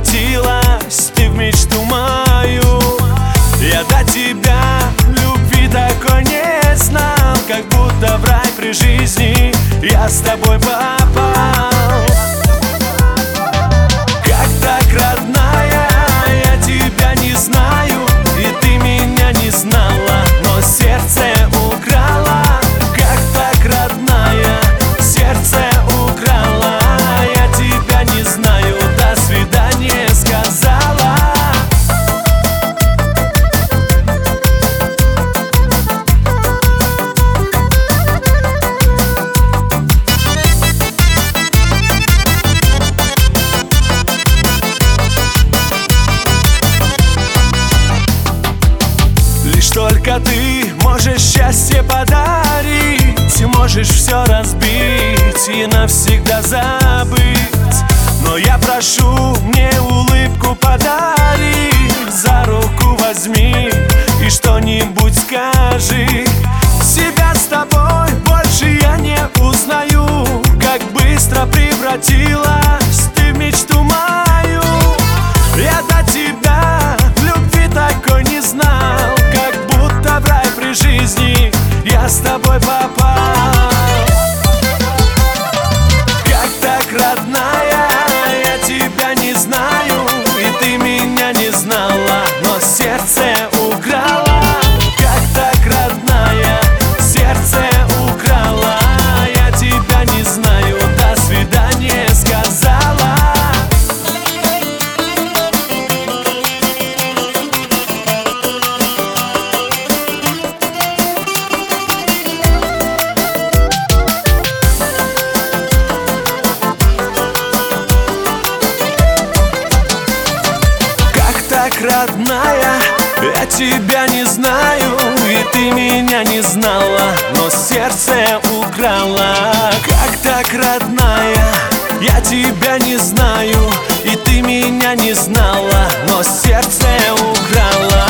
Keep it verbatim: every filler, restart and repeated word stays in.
превратилась ты в мечту мою. Я до тебя любви такой не знал, как будто в рай при жизни я с тобой попал. Как так, родная, я тебя не знаю, и ты меня не знала, но сердце украла. Как так, родная, сердце украла. Я тебя не знаю, до свидания сказала. Лишь только ты можешь счастье подарить, можешь все разбить и навсегда забыть. Но я прошу, мне улыбку подари, за руку возьми и что-нибудь скажи. Себя с тобой больше я не узнаю, как быстро превратилась ты в мечту мою. Я до тебя любви такой не знал, как будто в рай при жизни я с тобой попал. Как так, родная, я тебя не знаю, и ты меня не знала, но сердце украла. Как так, родная, сердце украла. Я тебя не знаю, до свидания сказала. Родная, я тебя не знаю, и ты меня не знала, но сердце украла. Как так, родная, я тебя не знаю, и ты меня не знала, но сердце украла.